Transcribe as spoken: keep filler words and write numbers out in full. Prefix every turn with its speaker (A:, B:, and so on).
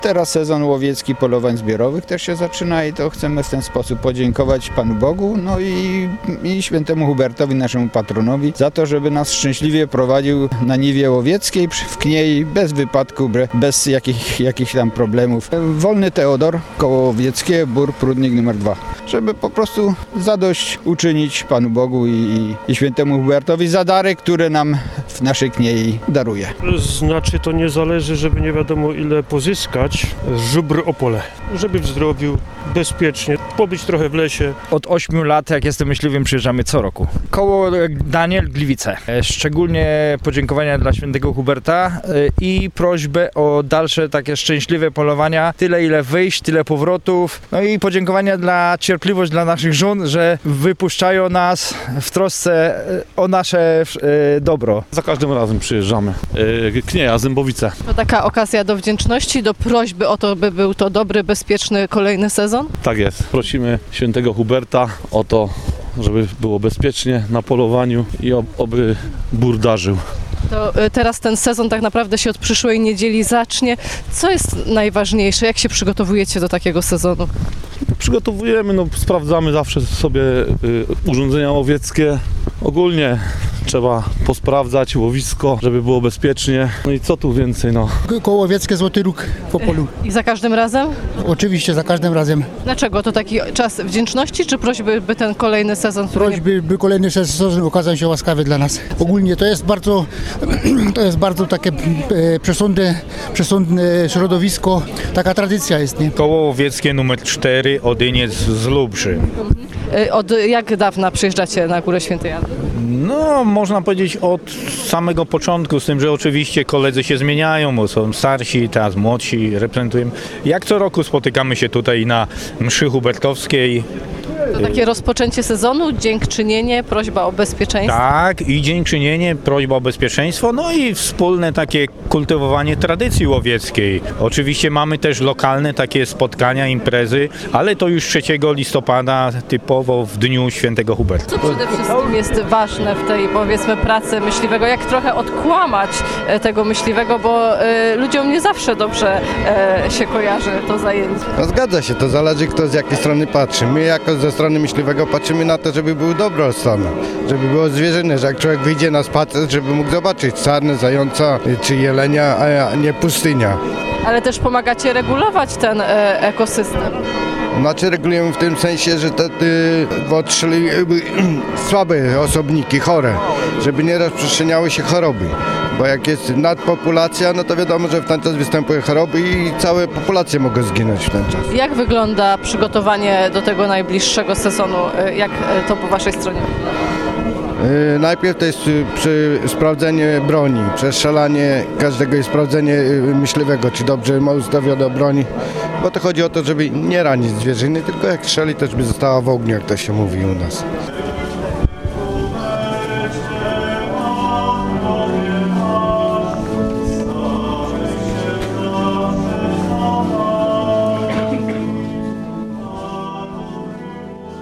A: Teraz sezon łowiecki polowań zbiorowych też się zaczyna i to chcemy w ten sposób podziękować Panu Bogu, no i, i świętemu Hubertowi, naszemu patronowi, za to, żeby nas szczęśliwie prowadził na niwie łowieckiej w Kniei, bez wypadku, bez jakich, jakichś tam problemów. Wolny Teodor, koło łowieckie, Bór, Prudnik numer dwa. Żeby po prostu zadość uczynić Panu Bogu i, i świętemu Hubertowi za dary, które nam w naszej Kniei daruje.
B: Znaczy to nie zależy, żeby nie wiadomo ile pozyskać, żubr Opole, żeby w zdrowiu, bezpiecznie, pobyć trochę w lesie.
C: Od ośmiu lat, jak jestem myśliwym, przyjeżdżamy co roku. Koło Daniel, Gliwice. Szczególnie podziękowania dla świętego Huberta i prośbę o dalsze takie szczęśliwe polowania. Tyle ile wyjść, tyle powrotów. No i podziękowania dla cierpliwość dla naszych żon, że wypuszczają nas w trosce o nasze dobro.
D: Za każdym razem przyjeżdżamy. Knieja, Zębowice.
E: To taka okazja do wdzięczności, do prośby o to, by był to dobry, bezpieczny kolejny sezon?
D: Tak jest. Prosimy świętego Huberta o to, żeby było bezpiecznie na polowaniu i oby Bór darzył.
E: To teraz ten sezon tak naprawdę się od przyszłej niedzieli zacznie. Co jest najważniejsze? Jak się przygotowujecie do takiego sezonu?
D: Przygotowujemy, no, sprawdzamy zawsze sobie y, urządzenia łowieckie. Ogólnie trzeba posprawdzać łowisko, żeby było bezpiecznie. No i co tu więcej, no.
F: Koło łowieckie Złoty Róg w Opolu.
E: I za każdym razem?
F: Oczywiście, za każdym razem.
E: Dlaczego? To taki czas wdzięczności, czy prośby, by ten kolejny sezon...
F: Prośby, by kolejny sezon okazał się łaskawy dla nas. Ogólnie to jest bardzo, to jest bardzo takie e, przesądne, przesądne środowisko, taka tradycja jest, nie?
C: Koło łowieckie numer cztery, Odyniec z Lubrzy.
E: Od jak dawna przyjeżdżacie na Górę Świętej Anny?
C: No, można powiedzieć od samego początku, z tym, że oczywiście koledzy się zmieniają, bo są starsi, teraz młodsi, reprezentujemy. Jak co roku spotykamy się tutaj na mszy hubertowskiej.
E: To takie rozpoczęcie sezonu, dziękczynienie, prośba o bezpieczeństwo.
C: Tak, i dziękczynienie, prośba o bezpieczeństwo, no i wspólne takie kultywowanie tradycji łowieckiej. Oczywiście mamy też lokalne takie spotkania, imprezy, ale to już trzeciego listopada, typowo w dniu świętego Huberta.
E: Co przede wszystkim jest ważne w tej, powiedzmy, pracy myśliwego? Jak trochę odkłamać tego myśliwego, bo y, ludziom nie zawsze dobrze y, się kojarzy to zajęcie.
G: No zgadza się, to zależy kto z jakiej strony patrzy. My jako ze strony myśliwego patrzymy na to, żeby był dobrostan, żeby było zwierzyny, że jak człowiek wyjdzie na spacer, żeby mógł zobaczyć sarnę, zająca czy jelenia, a nie pustynia.
E: Ale też pomagacie regulować ten e, ekosystem.
G: Znaczy regulujemy w tym sensie, że te y, otrzeli y, słabe osobniki, chore, żeby nie rozprzestrzeniały się choroby. Bo jak jest nadpopulacja, no to wiadomo, że w ten czas występują choroby i całe populacje mogą zginąć w ten czas.
E: Jak wygląda przygotowanie do tego najbliższego sezonu? Jak to po waszej stronie wygląda?
G: Yy, najpierw to jest yy, przy sprawdzenie broni, przestrzelanie każdego i sprawdzenie yy, myśliwego, czy dobrze ma ustawione broni, bo to chodzi o to, żeby nie ranić zwierzyny, tylko jak strzeli, też by została w ogniu, jak to się mówi u nas.